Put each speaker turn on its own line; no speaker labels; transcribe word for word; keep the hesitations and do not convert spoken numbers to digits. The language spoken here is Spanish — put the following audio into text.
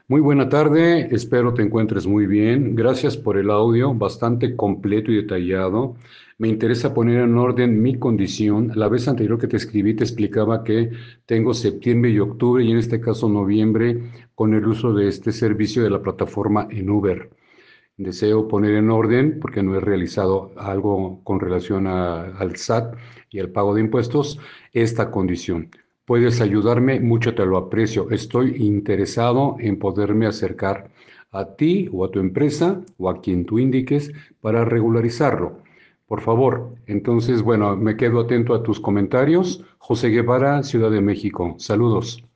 Muy buena tarde, espero te encuentres muy bien. Gracias por el audio, bastante completo y detallado. Me interesa poner en orden mi condición. La vez anterior que te escribí te explicaba que tengo septiembre y octubre y en este caso noviembre con el uso de este servicio de la plataforma en Uber. Deseo poner en orden, porque no he realizado algo con relación a- al S A T y al pago de impuestos, esta condición. Puedes ayudarme, mucho te lo aprecio. Estoy interesado en poderme acercar a ti o a tu empresa o a quien tú indiques para regularizarlo. Por favor, entonces, bueno, me quedo atento a tus comentarios. José Guevara, Ciudad de México. Saludos.